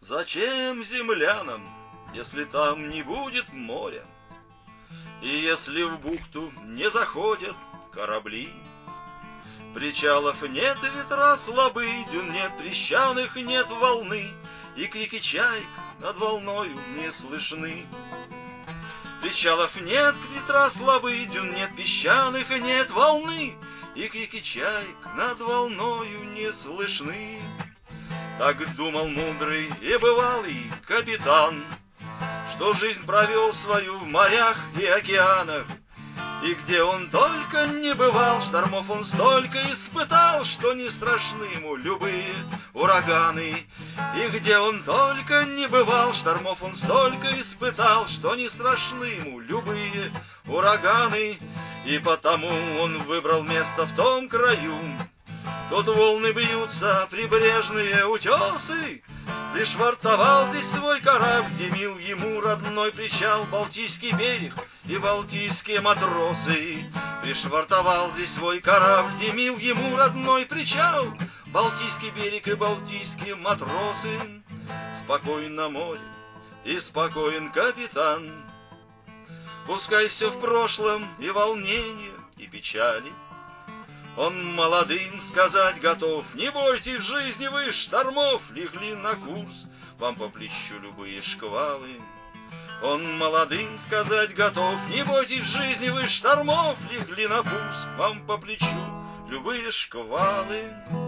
Зачем землянам, если там не будет моря, и если в бухту не заходят корабли? Причалов нет, ветра слабы, дюн нет, песчаных нет волны, и крики чаек над волною не слышны. Причалов нет, ветра слабы, дюн нет, песчаных нет волны, и крики чаек над волною не слышны. Так думал мудрый и бывалый капитан, что жизнь провел свою в морях и океанах. И где он только не бывал, штормов он столько испытал, что не страшны ему любые ураганы. И где он только не бывал, штормов он столько испытал, что не страшны ему любые ураганы. И потому он выбрал место в том краю, тут волны бьются, прибрежные утесы. Пришвартовал здесь свой корабль, где мил ему родной причал, Балтийский берег и балтийские матросы. Пришвартовал здесь свой корабль, где мил ему родной причал, Балтийский берег и балтийские матросы. Спокойно море и спокоен капитан, пускай все в прошлом и волнение, и печали. Он молодым сказать готов: не бойтесь жизни вы штормов, легли на курс, вам по плечу любые шквалы. Он молодым сказать готов: не бойтесь жизни вы штормов, легли на курс, вам по плечу любые шквалы.